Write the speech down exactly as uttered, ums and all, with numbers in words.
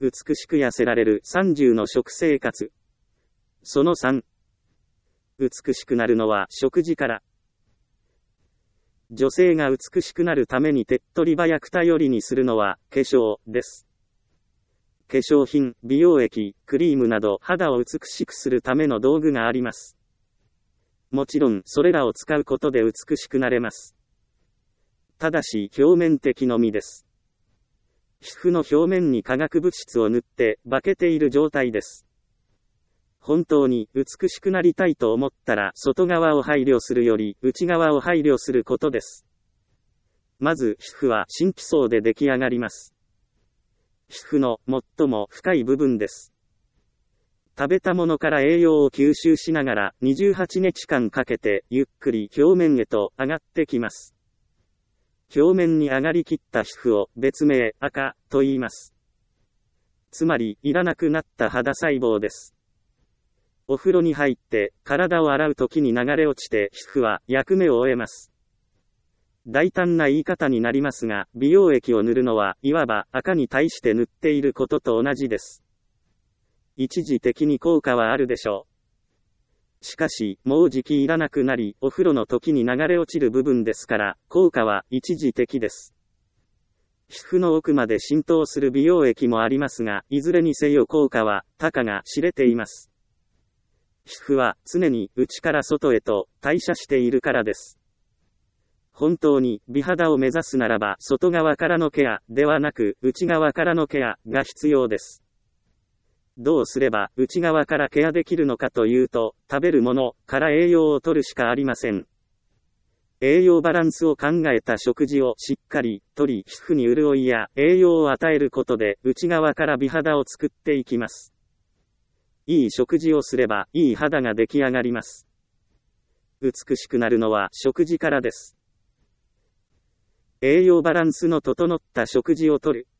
美しく痩せられるさんじゅうの食生活。そのさん。美しくなるのは食事から。女性が美しくなるために手っ取り早く頼りにするのは化粧です。化粧品、美容液、クリームなど肌を美しくするための道具があります。もちろんそれらを使うことで美しくなれます。ただし表面的のみです。皮膚の表面に化学物質を塗って化けている状態です。本当に美しくなりたいと思ったら外側を配慮するより内側を配慮することです。まず皮膚は真皮層で出来上がります。皮膚の最も深い部分です。食べたものから栄養を吸収しながらにじゅうはちにちかんかけてゆっくり表面へと上がってきます。表面に上がりきった皮膚を別名赤と言います。つまりいらなくなった肌細胞です。お風呂に入って体を洗うときに流れ落ちて皮膚は役目を終えます。大胆な言い方になりますが、美容液を塗るのはいわば赤に対して塗っていることと同じです。一時的に効果はあるでしょう。しかし、もうじきいらなくなり、お風呂の時に流れ落ちる部分ですから、効果は一時的です。皮膚の奥まで浸透する美容液もありますが、いずれにせよ効果は、たかが知れています。皮膚は常に内から外へと代謝しているからです。本当に美肌を目指すならば外側からのケアではなく内側からのケアが必要です。どうすれば内側からケアできるのかというと、食べるものから栄養を取るしかありません。栄養バランスを考えた食事をしっかりとり、皮膚に潤いや栄養を与えることで内側から美肌を作っていきます。いい食事をすればいい肌が出来上がります。美しくなるのは食事からです。栄養バランスの整った食事をとる。